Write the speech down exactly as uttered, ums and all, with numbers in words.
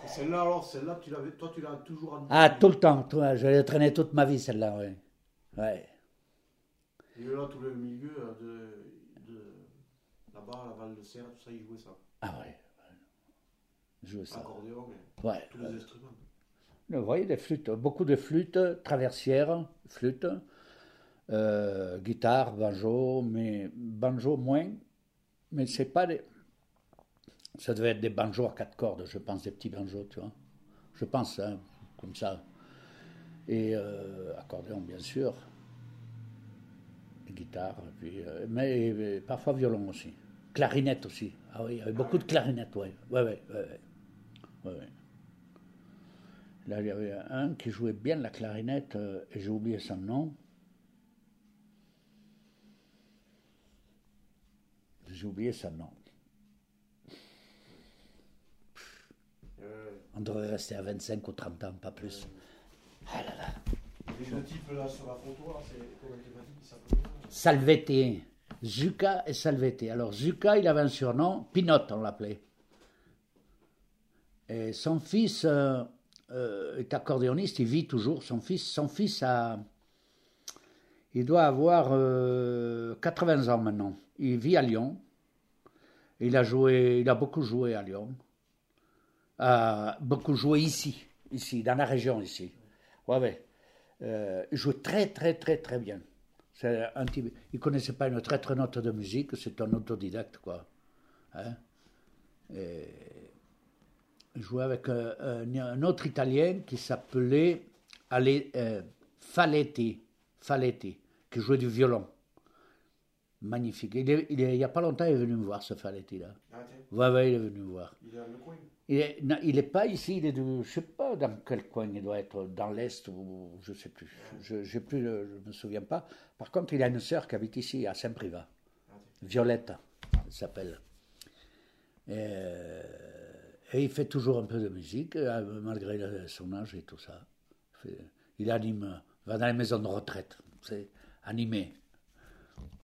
Et celle-là, alors, celle-là, tu l'avais, toi, tu l'as toujours en Ah, tout le temps. Tout- je l'ai traîné toute ma vie, celle-là, oui. Ouais. Et là, tout le milieu euh, de, de là-bas, la Val de Serre, tout ça, ils jouaient ça. Ah ouais, je joue ça. Accordéon, mais Ouais. tous les instruments. Vous voyez, des flûtes, beaucoup de flûtes, traversières, flûtes, euh, guitare, banjo, mais banjo moins. Mais c'est pas des. Ça devait être des banjos à quatre cordes, je pense, des petits banjos, tu vois. Je pense, hein, comme ça. Et euh, accordéon, bien sûr, et guitare, puis, euh, mais euh, parfois violon aussi. Clarinette aussi. Ah oui, il y avait beaucoup de clarinettes, ouais. Ouais, ouais, ouais, ouais. Ouais, ouais. Là, il y avait un qui jouait bien la clarinette, euh, et j'ai oublié son nom. J'ai oublié son nom. Euh, On devrait rester à vingt-cinq ou trente ans, pas plus. Ah là là. et le type là sur la photo, là, c'est comment tu m'as dit qu'il s'appelait Salvetti. Zucca et Salvetti. Alors, Zucca, il avait un surnom, Pinotte, on l'appelait. Et son fils euh, euh, est accordéoniste, il vit toujours. Son fils, son fils a, il doit avoir euh, quatre-vingts ans maintenant. Il vit à Lyon. Il a joué, il a beaucoup joué à Lyon. Euh, beaucoup joué ici, ici, dans la région ici. Ouais, ouais. Euh, il jouait très, très, très, très bien. C'est un type, il connaissait pas une traître note de musique, c'est un autodidacte, quoi. Hein? Et il jouait avec euh, un, un autre Italien qui s'appelait Ale- euh, Faletti, Faletti, qui jouait du violon. Magnifique. Il, est- il, est- il y a pas longtemps, il est venu me voir, ce Faletti-là. Ah, tiens, Ouais, ouais, il est venu me voir. il est dans le coin. Il est, non, il est pas ici, il est de, je sais pas dans quel coin il doit être, dans l'Est ou je sais plus. Je, j'ai plus, je me souviens pas. Par contre, il a une sœur qui habite ici, à Saint-Privat. Ah, tiens. Violette, elle s'appelle. Et, euh, et il fait toujours un peu de musique, euh, malgré le- son âge et tout ça. Il, fait- il anime, va dans les maisons de retraite, c'est animé.